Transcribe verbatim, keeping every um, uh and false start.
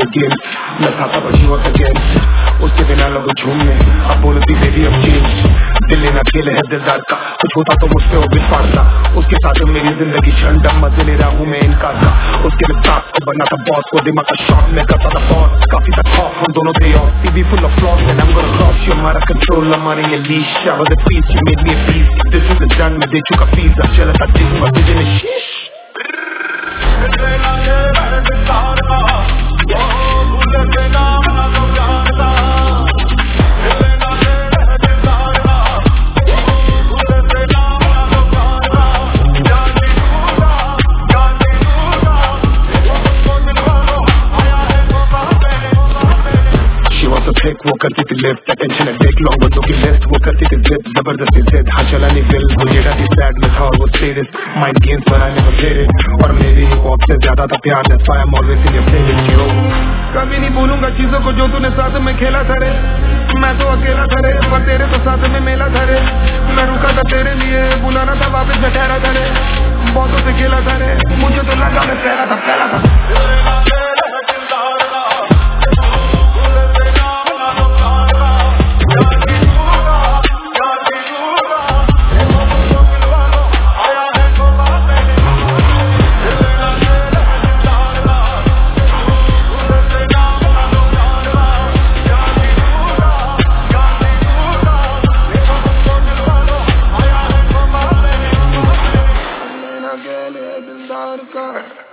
again. मैं था तब she was again. उसके बिना लोग झूमने अब बोलती बेबी अब चेंज. दिल लेना खेल है दिलदार का, कुछ होता तो मुझसे वो बिस्फार था. उसके साथ मेरी जिंदगी झंडा मजे ले रहा हूँ मैं इनकार का. उसके लिप्टास को बना था बॉस, वो दिमाग का शॉट में करता था बॉस. काफी तक खौफ हम दोनों थे off, TV full of flaws and I'm gonna cross you. हमारा कंट्रोल हमारे ये leash. I was at peace, you made me at peace. This is the done, मैं दे चुका फीस. अब चला था जिस मस्जिद में शीश. वो करती थी लिफ्ट, अटेंशन देख लॉन्ग बच्चों की लिस्ट. वो करती थी जिद, जबरदस्ती जिद. हाँ चला नहीं दिल, वो जेड़ा थी सैड में था और वो सीरियस. माइंड गेम्स पर आने में फेरे और मेरी हिप-हॉप से ज्यादा था प्यार. That's why I'm always in your playlist, yo. कभी नहीं भूलूंगा चीजों को जो तूने साथ में खेला था रे. मैं तो अकेला था रे, पर तेरे तो साथ में मेला था रे. मैं रुका था तेरे लिए, बुलाना था वापस मैं ठहरा था रे. बहुतों से खेला था रे, मुझे तो लगा मैं पहला था पहला था. Dilarka